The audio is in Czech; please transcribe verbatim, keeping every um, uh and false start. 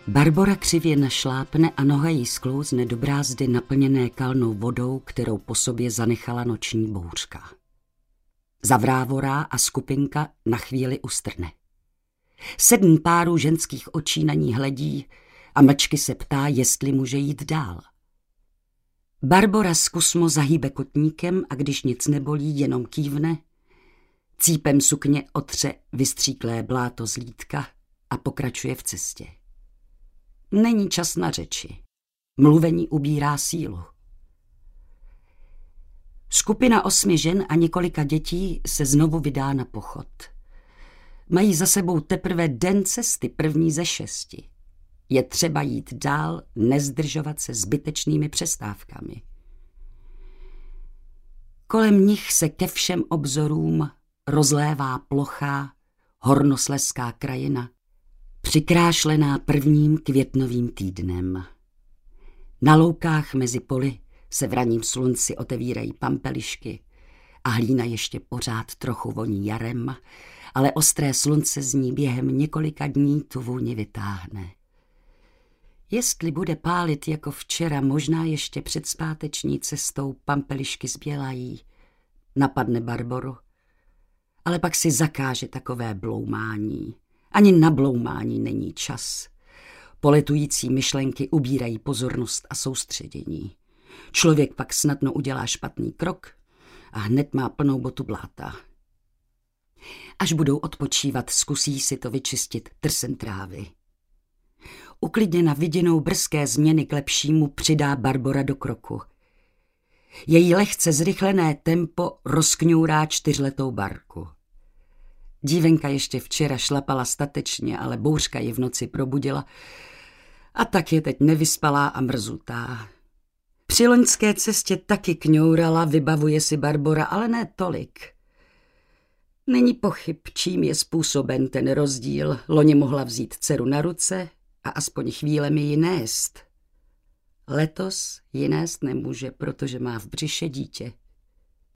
Barbora křivě našlápne a noha jí sklouzne do brázdy naplněné kalnou vodou, kterou po sobě zanechala noční bouřka. Zavrávorá a skupinka na chvíli ustrne. Sedm párů ženských očí na ní hledí a mlčky se ptá, jestli může jít dál. Barbora zkusmo zahýbe kotníkem a když nic nebolí, jenom kývne, cípem sukně otře vystříklé bláto z lítka a pokračuje v cestě. Není čas na řeči. Mluvení ubírá sílu. Skupina osmi žen a několika dětí se znovu vydá na pochod. Mají za sebou teprve den cesty, první ze šesti. Je třeba jít dál, nezdržovat se zbytečnými přestávkami. Kolem nich se ke všem obzorům rozlévá plochá, hornoslezská krajina, přikrášlená prvním květnovým týdnem. Na loukách mezi poli se v ranním slunci otevírají pampelišky a hlína ještě pořád trochu voní jarem, ale ostré slunce z ní během několika dní tu vůni vytáhne. Jestli bude pálit jako včera, možná ještě před zpáteční cestou pampelišky zbělají, napadne Barboru, ale pak si zakáže takové bloumání. Ani na bloumání není čas. Poletující myšlenky ubírají pozornost a soustředění. Člověk pak snadno udělá špatný krok a hned má plnou botu bláta. Až budou odpočívat, zkusí si to vyčistit trsem trávy. Uklidněna vidinou brzké změny k lepšímu přidá Barbora do kroku. Její lehce zrychlené tempo rozkňourá čtyřletou barku. Dívenka ještě včera šlapala statečně, ale bouřka ji v noci probudila a tak je teď nevyspalá a mrzutá. Při loňské cestě taky kňourala, vybavuje si Barbora, ale ne tolik. Není pochyb, čím je způsoben ten rozdíl. Loni mohla vzít dceru na ruce a aspoň chvílemi ji nést. Letos ji nést nemůže, protože má v břiše dítě.